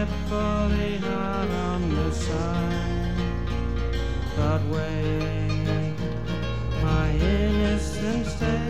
fretfully hard on the side. But wait, my innocence stays.